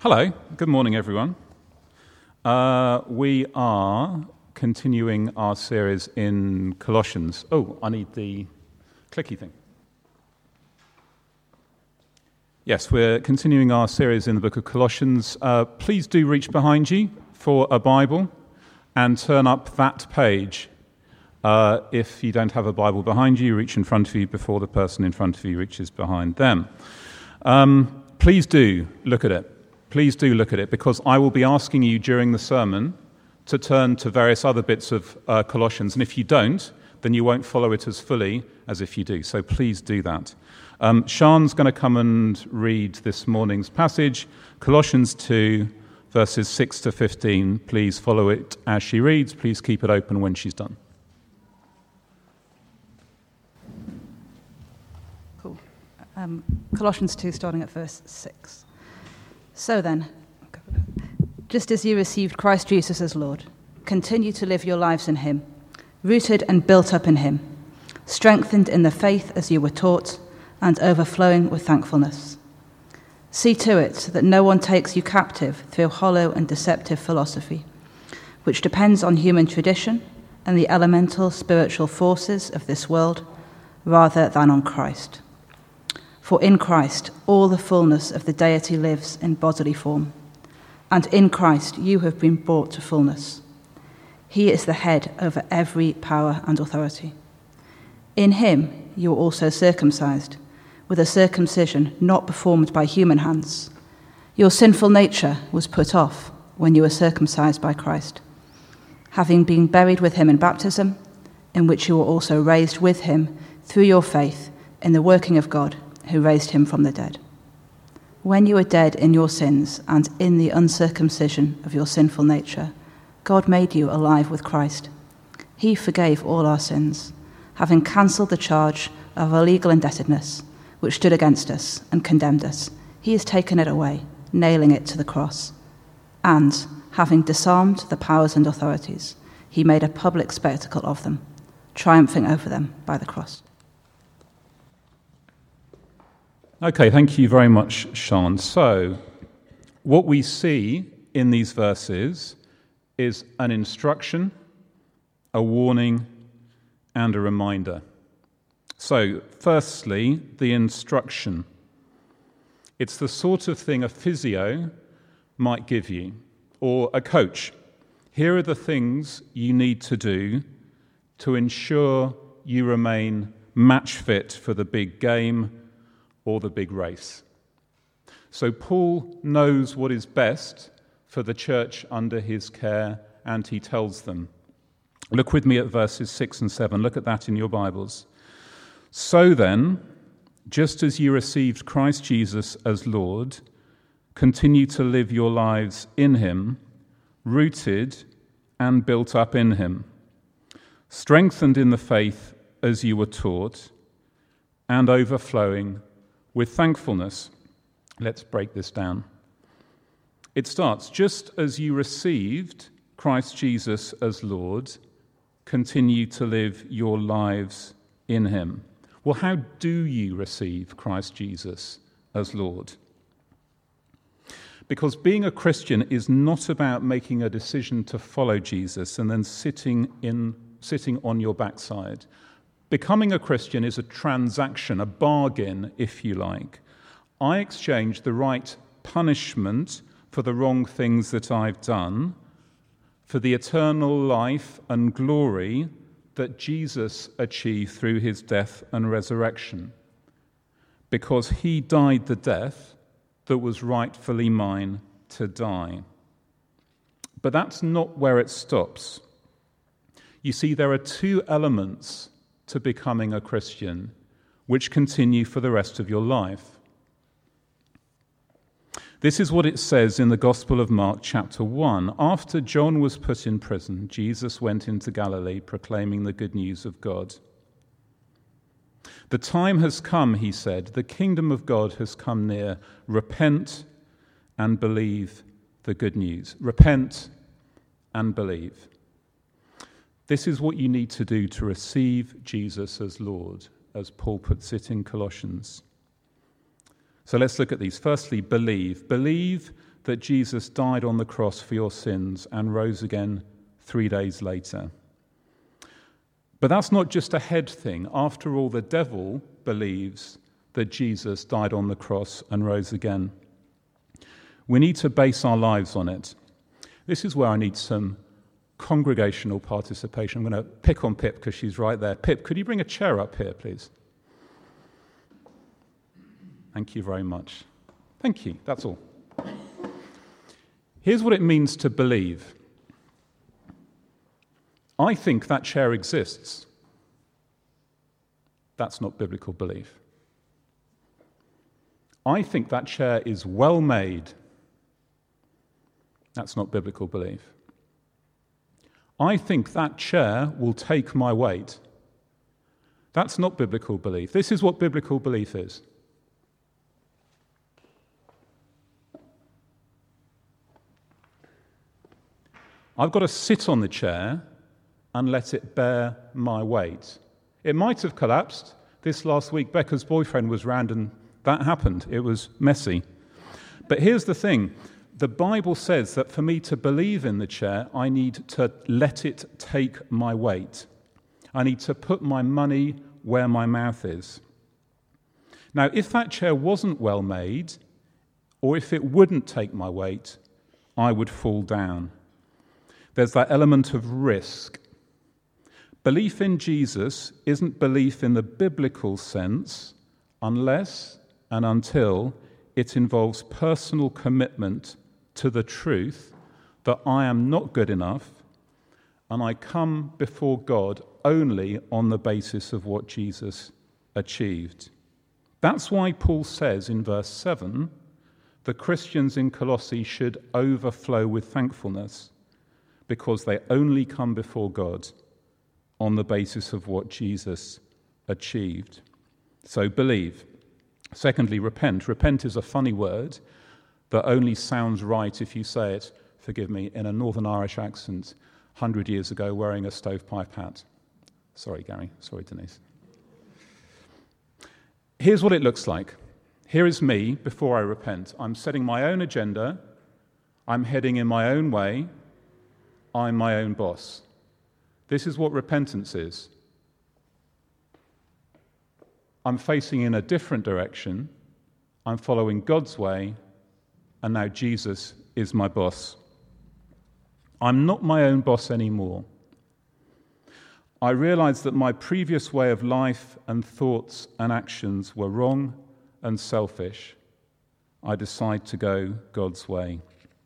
Hello, good morning everyone. We are continuing our series in Colossians. Oh, I need the clicky thing. Yes, we're continuing our series in the book of Colossians. Please do reach behind you for a Bible and turn up that page. If you don't have a Bible behind you, reach in front of you before the person in front of you reaches behind them. Please do look at it. Please do look at it, because I will be asking you during the sermon to turn to various other bits of Colossians, and if you don't, then you won't follow it as fully as if you do, so please do that. Sean's going to come and read this morning's passage, Colossians 2, verses 6 to 15. Please follow it as she reads. Please keep it open when she's done. Cool. Colossians 2, starting at verse 6. So then, just as you received Christ Jesus as Lord, continue to live your lives in him, rooted and built up in him, strengthened in the faith as you were taught, and overflowing with thankfulness. See to it that no one takes you captive through hollow and deceptive philosophy, which depends on human tradition and the elemental spiritual forces of this world, rather than on Christ. For in Christ all the fullness of the deity lives in bodily form, and in Christ you have been brought to fullness. He is the head over every power and authority. In him you were also circumcised, with a circumcision not performed by human hands. Your sinful nature was put off when you were circumcised by Christ, having been buried with him in baptism, in which you were also raised with him through your faith in the working of God, who raised him from the dead. When you were dead in your sins and in the uncircumcision of your sinful nature, God made you alive with Christ. He forgave all our sins, having cancelled the charge of our legal indebtedness, which stood against us and condemned us. He has taken it away, nailing it to the cross. And, having disarmed the powers and authorities, he made a public spectacle of them, triumphing over them by the cross. Okay, thank you very much, Sean. So, what we see in these verses is an instruction, a warning, and a reminder. So, firstly, the instruction. It's the sort of thing a physio might give you, or a coach. Here are the things you need to do to ensure you remain match fit for the big game or the big race. So Paul knows what is best for the church under his care, and he tells them. Look with me at verses 6 and 7. Look at that in your Bibles. So then, just as you received Christ Jesus as Lord, continue to live your lives in him, rooted and built up in him, strengthened in the faith as you were taught, and overflowing with thankfulness. Let's break this down. It starts, just as you received Christ Jesus as Lord, continue to live your lives in him. Well, how do you receive Christ Jesus as Lord? Because being a Christian is not about making a decision to follow Jesus and then sitting on your backside. Becoming a Christian is a transaction, a bargain, if you like. I exchange the right punishment for the wrong things that I've done for the eternal life and glory that Jesus achieved through his death and resurrection, because he died the death that was rightfully mine to die. But that's not where it stops. You see, there are two elements to becoming a Christian, which continue for the rest of your life. This is what it says in the Gospel of Mark, chapter 1. After John was put in prison, Jesus went into Galilee proclaiming the good news of God. The time has come, he said, the kingdom of God has come near. Repent and believe the good news. Repent and believe. This is what you need to do to receive Jesus as Lord, as Paul puts it in Colossians. So let's look at these. Firstly, believe. Believe that Jesus died on the cross for your sins and rose again 3 days later. But that's not just a head thing. After all, the devil believes that Jesus died on the cross and rose again. We need to base our lives on it. This is where I need some congregational participation. I'm going to pick on Pip because she's right there. Pip, could you bring a chair up here, please? Thank you very much. Thank you. That's all. Here's what it means to believe. I think that chair exists. That's not biblical belief. I think that chair is well made. That's not biblical belief. I think that chair will take my weight. That's not biblical belief. This is what biblical belief is. I've got to sit on the chair and let it bear my weight. It might have collapsed. This last week, Becca's boyfriend was round and that happened. It was messy. But here's the thing. The Bible says that for me to believe in the chair, I need to let it take my weight. I need to put my money where my mouth is. Now, if that chair wasn't well made, or if it wouldn't take my weight, I would fall down. There's that element of risk. Belief in Jesus isn't belief in the biblical sense unless and until it involves personal commitment to the truth that I am not good enough and I come before God only on the basis of what Jesus achieved. That's why Paul says in verse 7, the Christians in Colossae should overflow with thankfulness because they only come before God on the basis of what Jesus achieved. So believe. Secondly, repent. Repent is a funny word that only sounds right if you say it, forgive me, in a Northern Irish accent 100 years ago wearing a stovepipe hat. Sorry, Gary. Sorry, Denise. Here's what it looks like. Here is me before I repent. I'm setting my own agenda. I'm heading in my own way. I'm my own boss. This is what repentance is. I'm facing in a different direction. I'm following God's way, and now Jesus is my boss. I'm not my own boss anymore. I realize that my previous way of life and thoughts and actions were wrong and selfish. I decide to go God's way.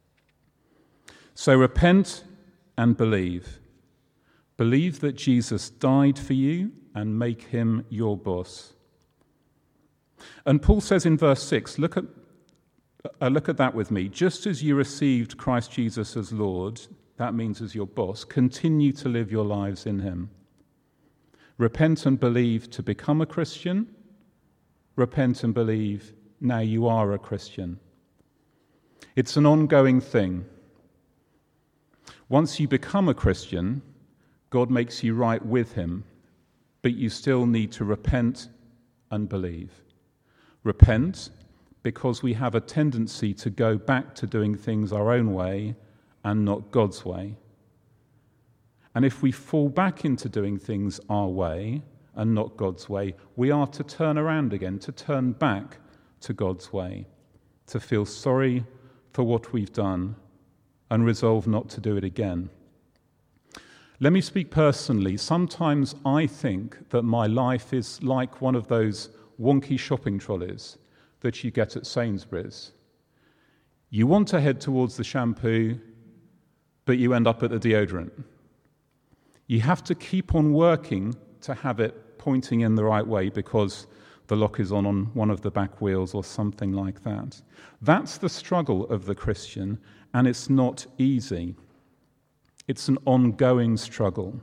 So repent and believe. Believe that Jesus died for you and make him your boss. And Paul says in verse 6, look at that with me. Just as you received Christ Jesus as Lord, that means as your boss, continue to live your lives in him. Repent and believe to become a Christian. Repent and believe now you are a Christian. It's an ongoing thing. Once you become a Christian, God makes you right with him, but you still need to repent and believe. Repent because we have a tendency to go back to doing things our own way and not God's way. And if we fall back into doing things our way and not God's way, we are to turn around again, to turn back to God's way, to feel sorry for what we've done and resolve not to do it again. Let me speak personally. Sometimes I think that my life is like one of those wonky shopping trolleys that you get at Sainsbury's. You want to head towards the shampoo, but you end up at the deodorant. You have to keep on working to have it pointing in the right way because the lock is on one of the back wheels or something like that. That's the struggle of the Christian, and it's not easy. It's an ongoing struggle.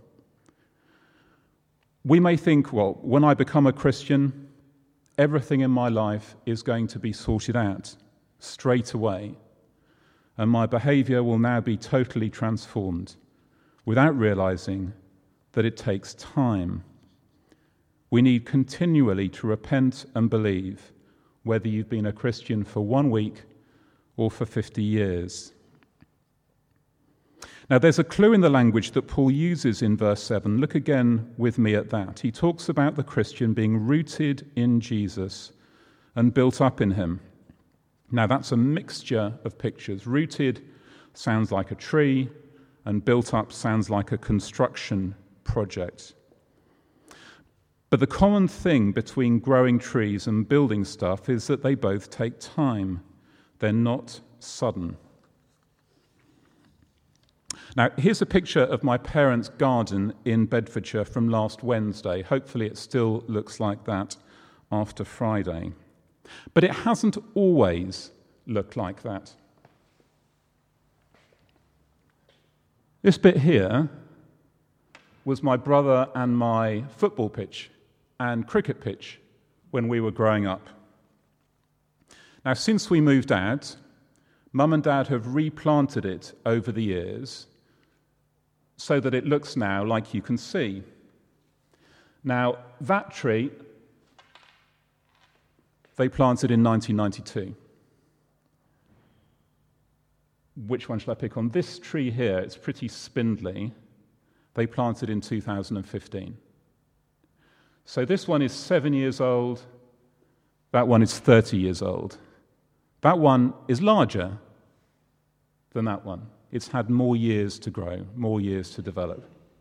We may think, well, when I become a Christian, everything in my life is going to be sorted out straight away, and my behavior will now be totally transformed, without realizing that it takes time. We need continually to repent and believe, whether you've been a Christian for 1 week or for 50 years. Now, there's a clue in the language that Paul uses in verse 7. Look again with me at that. He talks about the Christian being rooted in Jesus and built up in him. Now, that's a mixture of pictures. Rooted sounds like a tree, and built up sounds like a construction project. But the common thing between growing trees and building stuff is that they both take time. They're not sudden. Now, here's a picture of my parents' garden in Bedfordshire from last Wednesday. Hopefully it still looks like that after Friday. But it hasn't always looked like that. This bit here was my brother and my football pitch and cricket pitch when we were growing up. Now, since we moved out, Mum and Dad have replanted it over the years so that it looks now like you can see. Now, that tree, they planted in 1992. Which one shall I pick on? This tree here, it's pretty spindly. They planted in 2015. So this one is 7 years old. That one is 30 years old. That one is larger than that one. It's had more years to grow, more years to develop.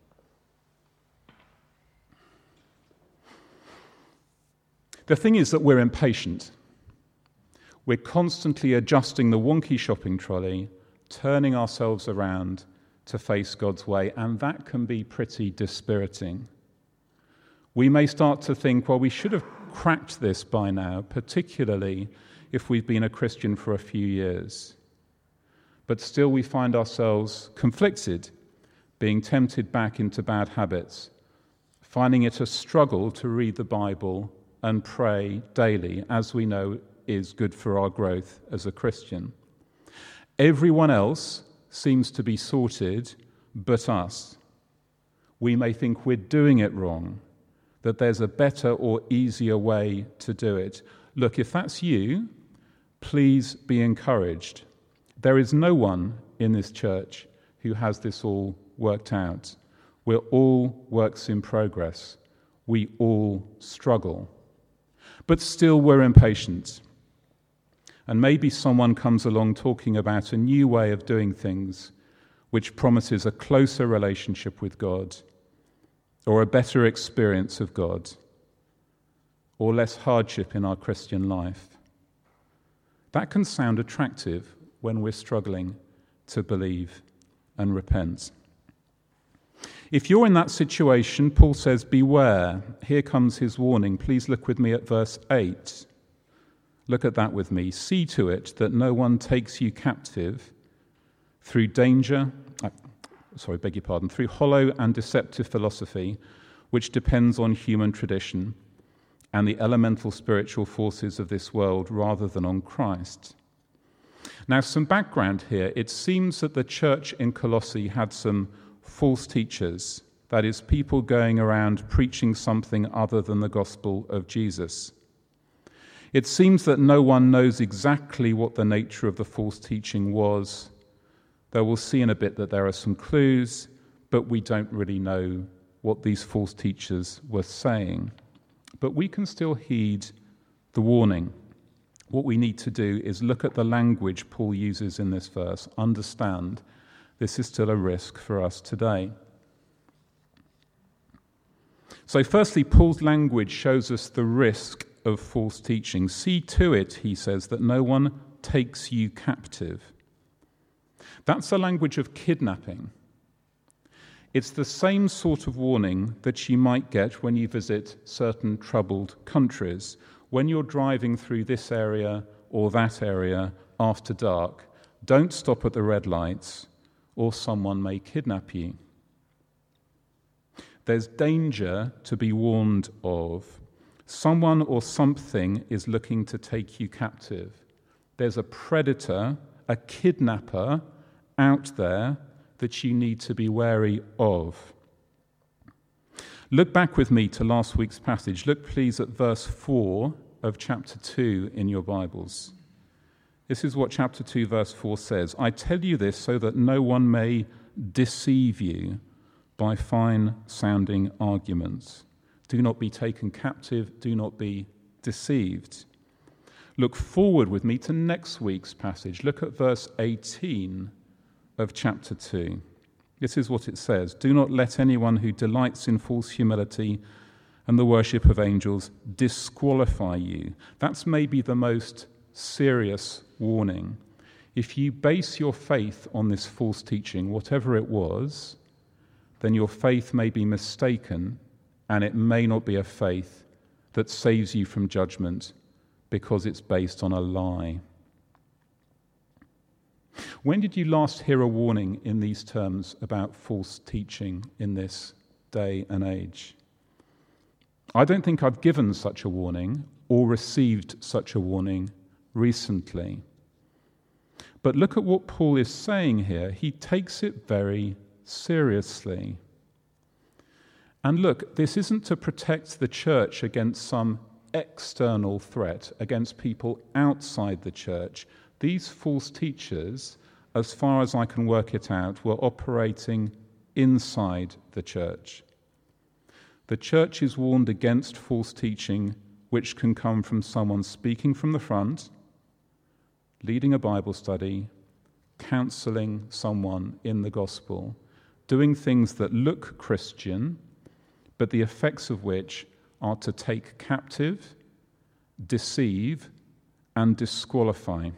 The thing is that we're impatient. We're constantly adjusting the wonky shopping trolley, turning ourselves around to face God's way, and that can be pretty dispiriting. We may start to think, well, we should have cracked this by now, particularly if we've been a Christian for a few years. But still we find ourselves conflicted, being tempted back into bad habits, finding it a struggle to read the Bible and pray daily, as we know is good for our growth as a Christian. Everyone else seems to be sorted but us. We may think we're doing it wrong, that there's a better or easier way to do it. Look, if that's you, please be encouraged. There is no one in this church who has this all worked out. We're all works in progress. We all struggle. But still we're impatient. And maybe someone comes along talking about a new way of doing things which promises a closer relationship with God, or a better experience of God, or less hardship in our Christian life. That can sound attractive when we're struggling to believe and repent. If you're in that situation, Paul says, beware. Here comes his warning. Please look with me at verse 8. Look at that with me. See to it that no one takes you captive through through hollow and deceptive philosophy, which depends on human tradition and the elemental spiritual forces of this world rather than on Christ. Now, some background here. It seems that the church in Colossae had some false teachers, that is, people going around preaching something other than the gospel of Jesus. It seems that no one knows exactly what the nature of the false teaching was, though we'll see in a bit that there are some clues, but we don't really know what these false teachers were saying. But we can still heed the warning. What we need to do is look at the language Paul uses in this verse, understand this is still a risk for us today. So firstly, Paul's language shows us the risk of false teaching. See to it, he says, that no one takes you captive. That's a language of kidnapping. It's the same sort of warning that you might get when you visit certain troubled countries. When you're driving through this area or that area after dark, don't stop at the red lights or someone may kidnap you. There's danger to be warned of. Someone or something is looking to take you captive. There's a predator, a kidnapper out there that you need to be wary of. Look back with me to last week's passage. Look, please, at verse 4 of chapter 2 in your Bibles. This is what chapter 2, verse 4 says. I tell you this so that no one may deceive you by fine-sounding arguments. Do not be taken captive. Do not be deceived. Look forward with me to next week's passage. Look at verse 18 of chapter 2. This is what it says. Do not let anyone who delights in false humility and the worship of angels disqualify you. That's maybe the most serious warning. If you base your faith on this false teaching, whatever it was, then your faith may be mistaken, and it may not be a faith that saves you from judgment because it's based on a lie. When did you last hear a warning in these terms about false teaching in this day and age? I don't think I've given such a warning or received such a warning recently. But look at what Paul is saying here. He takes it very seriously. And look, this isn't to protect the church against some external threat, against people outside the church. These false teachers, as far as I can work it out, were operating inside the church. The church is warned against false teaching, which can come from someone speaking from the front, leading a Bible study, counseling someone in the gospel, doing things that look Christian, but the effects of which are to take captive, deceive, and disqualify.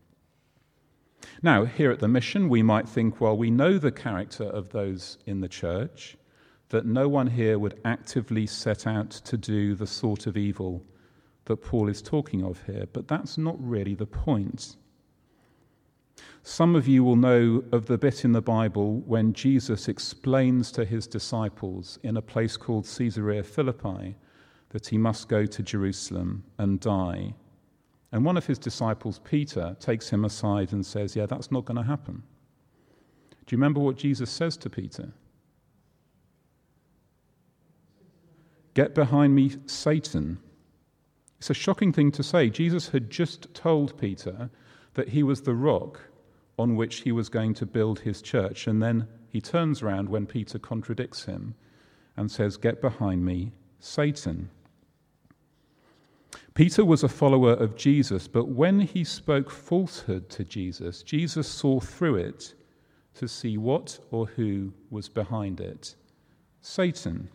Now, here at the Mission, we might think, well, we know the character of those in the church, that no one here would actively set out to do the sort of evil that Paul is talking of here, but that's not really the point. Some of you will know of the bit in the Bible when Jesus explains to his disciples in a place called Caesarea Philippi that he must go to Jerusalem and die. And one of his disciples, Peter, takes him aside and says, yeah, that's not going to happen. Do you remember what Jesus says to Peter? Get behind me, Satan. It's a shocking thing to say. Jesus had just told Peter that he was the rock on which he was going to build his church, and then he turns around when Peter contradicts him and says, get behind me, Satan. Peter was a follower of Jesus, but when he spoke falsehood to Jesus, Jesus saw through it to see what or who was behind it. Satan.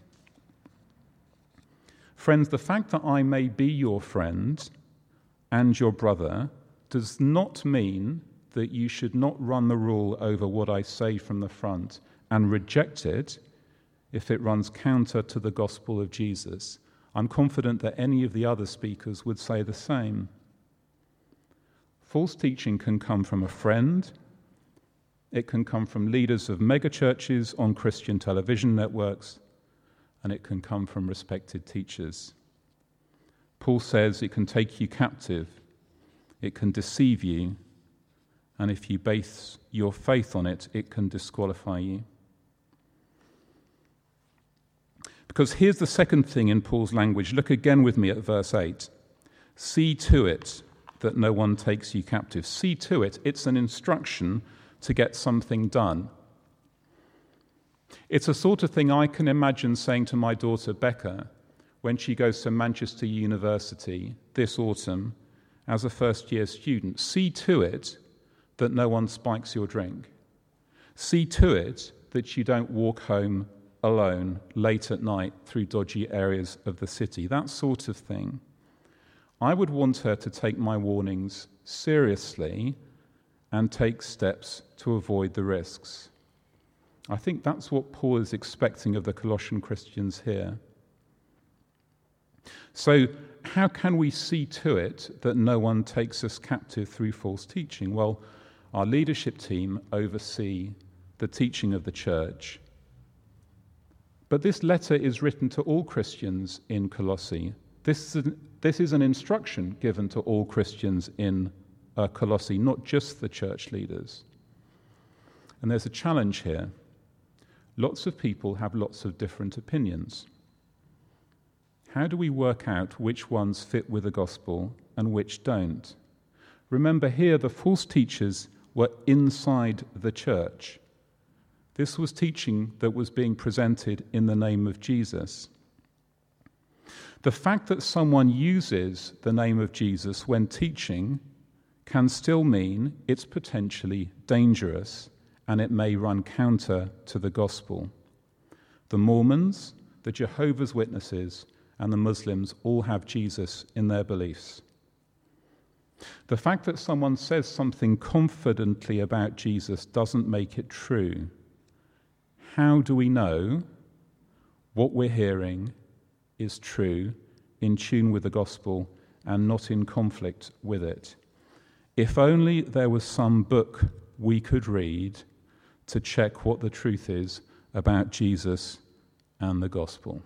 Friends, the fact that I may be your friend and your brother does not mean that you should not run the rule over what I say from the front and reject it if it runs counter to the gospel of Jesus. I'm confident that any of the other speakers would say the same. False teaching can come from a friend. It can come from leaders of megachurches on Christian television networks, and it can come from respected teachers. Paul says it can take you captive, it can deceive you, and if you base your faith on it, it can disqualify you. Because here's the second thing in Paul's language. Look again with me at verse 8. See to it that no one takes you captive. See to it. It's an instruction to get something done. It's a sort of thing I can imagine saying to my daughter Becca when she goes to Manchester University this autumn as a first-year student. See to it that no one spikes your drink. See to it that you don't walk home alone late at night through dodgy areas of the city. That sort of thing. I would want her to take my warnings seriously and take steps to avoid the risks. I think that's what Paul is expecting of the Colossian Christians here. So, how can we see to it that no one takes us captive through false teaching? Well, our leadership team oversee the teaching of the church. But this letter is written to all Christians in Colossae. This is an instruction given to all Christians in Colossae, not just the church leaders. And there's a challenge here. Lots of people have lots of different opinions. How do we work out which ones fit with the gospel and which don't? Remember here, the false teachers were inside the church. This was teaching that was being presented in the name of Jesus. The fact that someone uses the name of Jesus when teaching can still mean it's potentially dangerous and it may run counter to the gospel. The Mormons, the Jehovah's Witnesses, and the Muslims all have Jesus in their beliefs. The fact that someone says something confidently about Jesus doesn't make it true. How do we know what we're hearing is true, in tune with the gospel, and not in conflict with it? If only there was some book we could read to check what the truth is about Jesus and the gospel.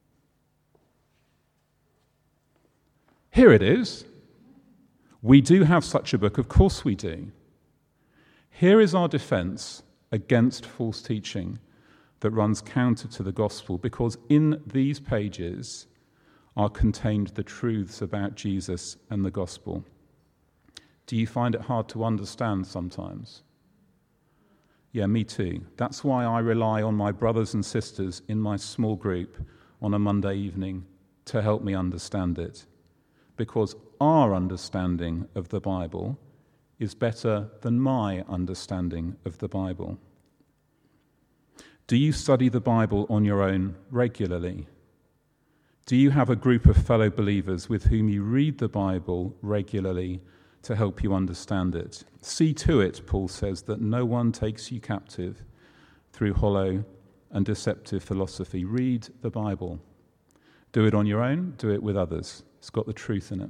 Here it is. We do have such a book, of course we do. Here is our defense against false teaching that runs counter to the gospel, because in these pages are contained the truths about Jesus and the gospel. Do you find it hard to understand sometimes? Yeah, me too. That's why I rely on my brothers and sisters in my small group on a Monday evening to help me understand it. Because our understanding of the Bible is better than my understanding of the Bible. Do you study the Bible on your own regularly? Do you have a group of fellow believers with whom you read the Bible regularly to help you understand it? See to it, Paul says, that no one takes you captive through hollow and deceptive philosophy. Read the Bible. Do it on your own, do it with others. It's got the truth in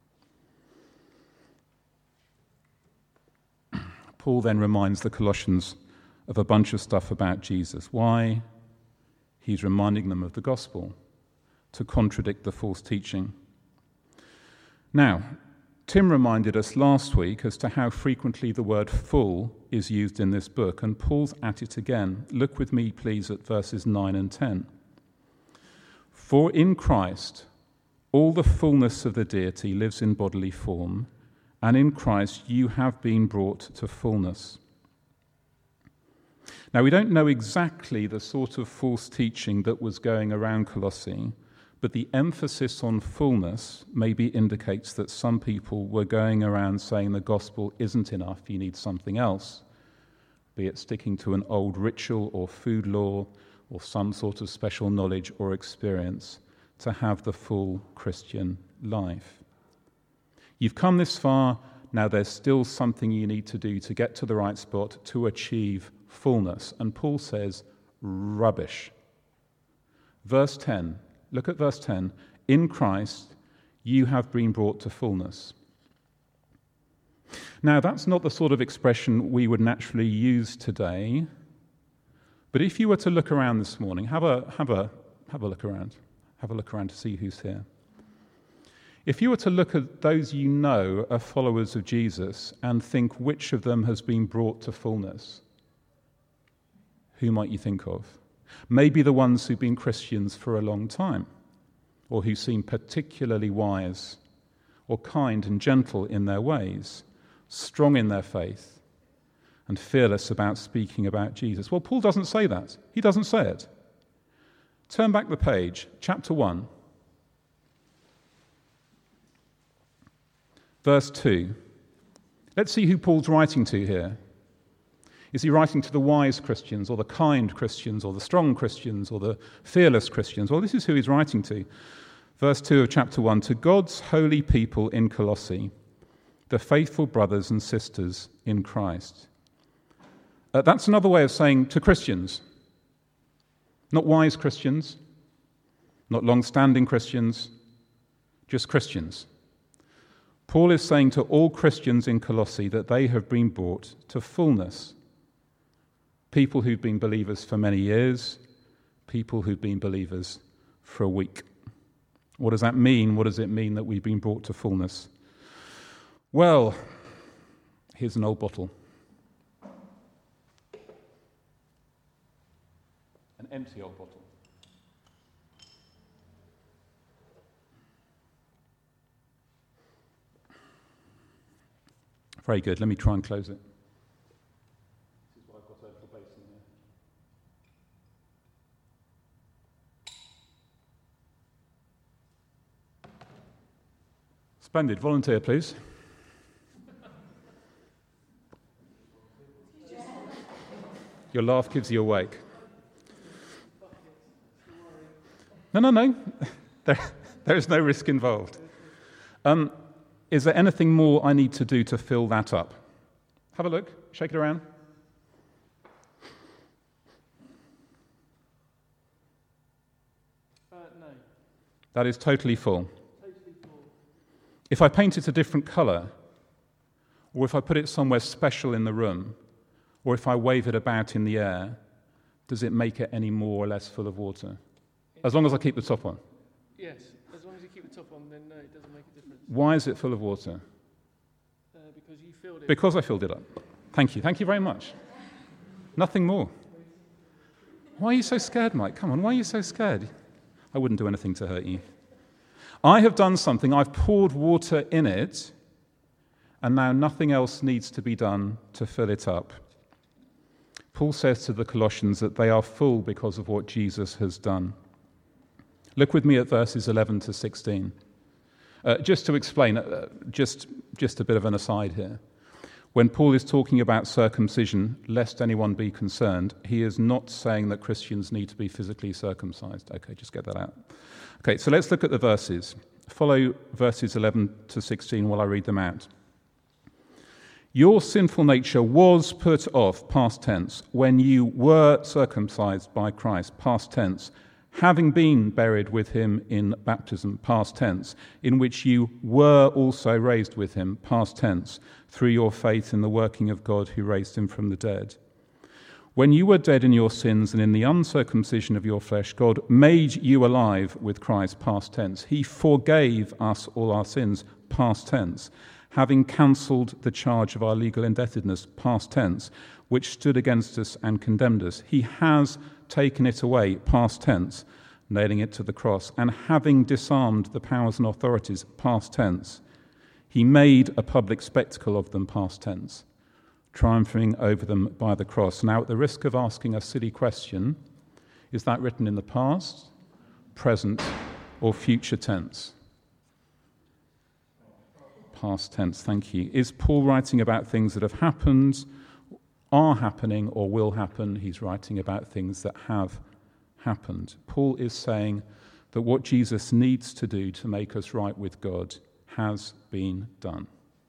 it. Paul then reminds the Colossians of a bunch of stuff about Jesus. Why? He's reminding them of the gospel to contradict the false teaching. Now, Tim reminded us last week as to how frequently the word full is used in this book, and Paul's at it again. Look with me, please, at verses 9 and 10. For in Christ, all the fullness of the deity lives in bodily form, and in Christ you have been brought to fullness. Now, we don't know exactly the sort of false teaching that was going around Colossae, but the emphasis on fullness maybe indicates that some people were going around saying the gospel isn't enough, you need something else, be it sticking to an old ritual or food law or some sort of special knowledge or experience to have the full Christian life. You've come this far, now there's still something you need to do to get to the right spot to achieve fullness. And Paul says, rubbish. Verse 10, look at verse 10. In Christ, you have been brought to fullness. Now, that's not the sort of expression we would naturally use today, but if you were to look around this morning, have a look around. Have a look around to see who's here. If you were to look at those you know are followers of Jesus and think which of them has been brought to fullness, who might you think of? Maybe the ones who've been Christians for a long time, or who seem particularly wise, or kind and gentle in their ways, strong in their faith, and fearless about speaking about Jesus. Well, Paul doesn't say that. He doesn't say it. Turn back the page, chapter 1, verse 2. Let's see who Paul's writing to here. Is he writing to the wise Christians, or the kind Christians, or the strong Christians, or the fearless Christians? Well, this is who he's writing to. Verse 2 of chapter 1, to God's holy people in Colossae, the faithful brothers and sisters in Christ. That's another way of saying to Christians. Not wise Christians, not long-standing Christians, just Christians. Paul is saying to all Christians in Colossae that they have been brought to fullness. People who've been believers for many years, people who've been believers for a week. What does that mean? What does it mean that we've been brought to fullness? Well, here's an old bottle. An empty old bottle. Very good. Let me try and close it. This is what I've got over the basin here. Splendid. Volunteer, please. Your laugh gives you awake. No. There is no risk involved. Is there anything more I need to do to fill that up? Have a look. Shake it around. No. That is totally full. Totally full. If I paint it a different colour, or if I put it somewhere special in the room, or if I wave it about in the air, does it make it any more or less full of water? As long as I keep the top on. Yes, as long as you keep the top on, then no, it doesn't make a difference. Why is it full of water? Because you filled it. Because I filled it up. Thank you. Thank you very much. Nothing more. Why are you so scared, Mike? Come on, why are you so scared? I wouldn't do anything to hurt you. I have done something. I've poured water in it, and now nothing else needs to be done to fill it up. Paul says to the Colossians that they are full because of what Jesus has done. Look with me at verses 11 to 16. Just to explain, just a bit of an aside here. When Paul is talking about circumcision, lest anyone be concerned, he is not saying that Christians need to be physically circumcised. Okay, just get that out. Okay, so let's look at the verses. Follow verses 11 to 16 while I read them out. Your sinful nature was put off, past tense, when you were circumcised by Christ, past tense, having been buried with him in baptism, past tense, in which you were also raised with him, past tense, through your faith in the working of God who raised him from the dead. When you were dead in your sins and in the uncircumcision of your flesh, God made you alive with Christ, past tense. He forgave us all our sins, past tense, having cancelled the charge of our legal indebtedness, past tense, which stood against us and condemned us. He has taken it away, past tense, nailing it to the cross, and having disarmed the powers and authorities, past tense, he made a public spectacle of them, past tense, triumphing over them by the cross. Now, at the risk of asking a silly question, is that written in the past, present, or future tense? Past tense, thank you. Is Paul writing about things that have happened, are happening, or will happen? He's writing about things that have happened. Paul is saying that what Jesus needs to do to make us right with God has been done.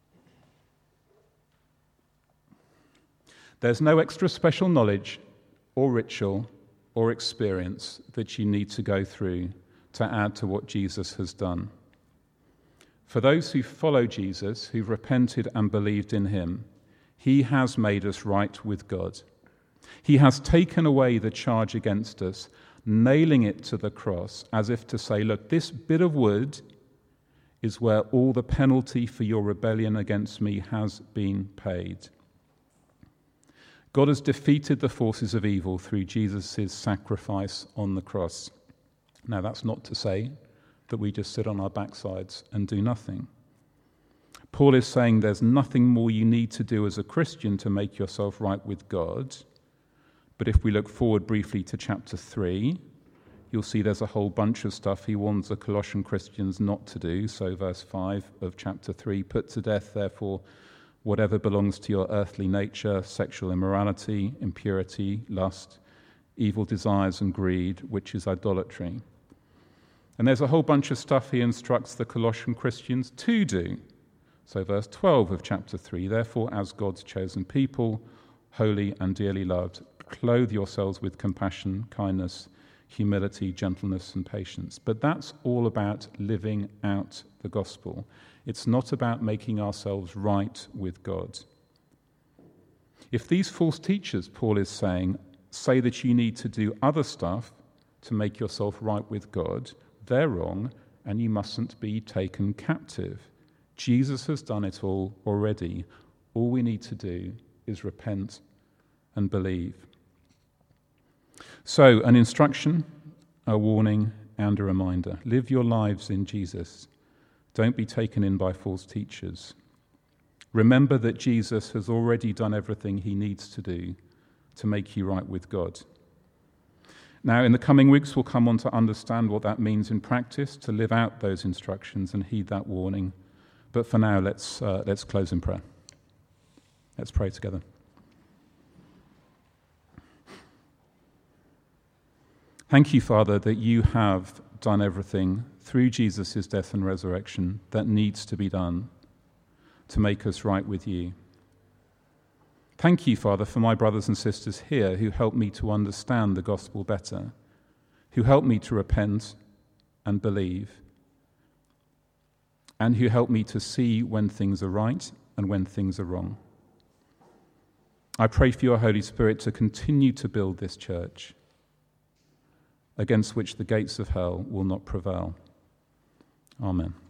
There's no extra special knowledge or ritual or experience that you need to go through to add to what Jesus has done. For those who follow Jesus, who've repented and believed in him, he has made us right with God. He has taken away the charge against us, nailing it to the cross as if to say, look, this bit of wood is where all the penalty for your rebellion against me has been paid. God has defeated the forces of evil through Jesus' sacrifice on the cross. Now, that's not to say that we just sit on our backsides and do nothing. Paul is saying there's nothing more you need to do as a Christian to make yourself right with God. But if we look forward briefly to chapter 3, you'll see there's a whole bunch of stuff he warns the Colossian Christians not to do. So verse 5 of chapter 3, put to death, therefore, whatever belongs to your earthly nature, sexual immorality, impurity, lust, evil desires and greed, which is idolatry. And there's a whole bunch of stuff he instructs the Colossian Christians to do. So verse 12 of chapter 3, therefore, as God's chosen people, holy and dearly loved, clothe yourselves with compassion, kindness, humility, gentleness, and patience. But that's all about living out the gospel. It's not about making ourselves right with God. If these false teachers, Paul is saying, say that you need to do other stuff to make yourself right with God, they're wrong, and you mustn't be taken captive. Jesus has done it all already. All we need to do is repent and believe. So, an instruction, a warning, and a reminder. Live your lives in Jesus. Don't be taken in by false teachers. Remember that Jesus has already done everything he needs to do to make you right with God. Now, in the coming weeks, we'll come on to understand what that means in practice, to live out those instructions and heed that warning. But for now, let's close in prayer. Let's pray together. Thank you, Father, that you have done everything through Jesus' death and resurrection that needs to be done to make us right with you. Thank you, Father, for my brothers and sisters here who help me to understand the gospel better, who help me to repent and believe, and who help me to see when things are right and when things are wrong. I pray for your Holy Spirit to continue to build this church, against which the gates of hell will not prevail. Amen.